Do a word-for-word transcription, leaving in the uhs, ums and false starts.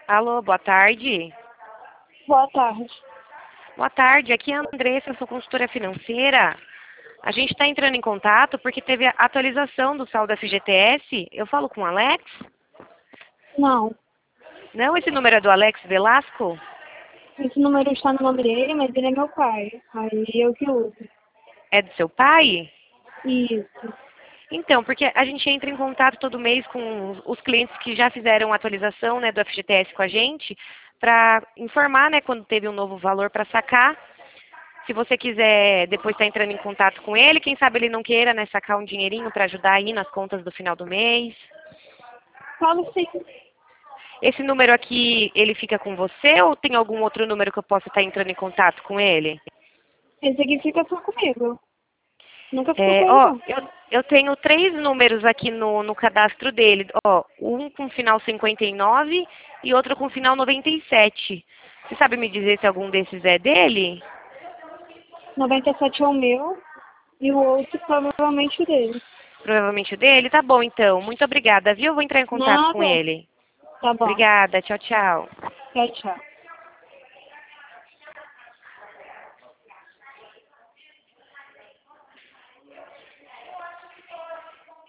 Alô, boa tarde. Boa tarde. Boa tarde, aqui é a Andressa, eu sou consultora financeira. A gente está entrando em contato porque teve a atualização do saldo F G T S. Eu falo com o Alex? Não, Não, esse número é do Alex Velasco? esse número está no nome dele, mas ele é meu pai. Aí eu que uso. É do seu pai? Isso. Então, porque a gente entra em contato todo mês com os clientes que já fizeram a atualização, né, do F G T S com a gente, para informar, né, quando teve um novo valor para sacar. Se você quiser depois estar entrando em contato com ele, quem sabe ele não queira, né, sacar um dinheirinho para ajudar aí nas contas do final do mês. Falo sim. Esse número aqui, ele fica com você ou tem algum outro número que eu possa estar entrando em contato com ele? Esse aqui fica só comigo. Nunca ficou com É, ele, ó, não. eu, eu tenho três números aqui no, no cadastro dele. Ó, um com final cinquenta e nove e outro com final noventa e sete. Você sabe me dizer se algum desses é dele? noventa e sete é o meu e o outro provavelmente o dele. Provavelmente o dele? Tá bom, então. Muito obrigada, viu? Eu vou entrar em contato com Nada. ele. Tá bom. Obrigada. Tchau, tchau. Tchau, tchau.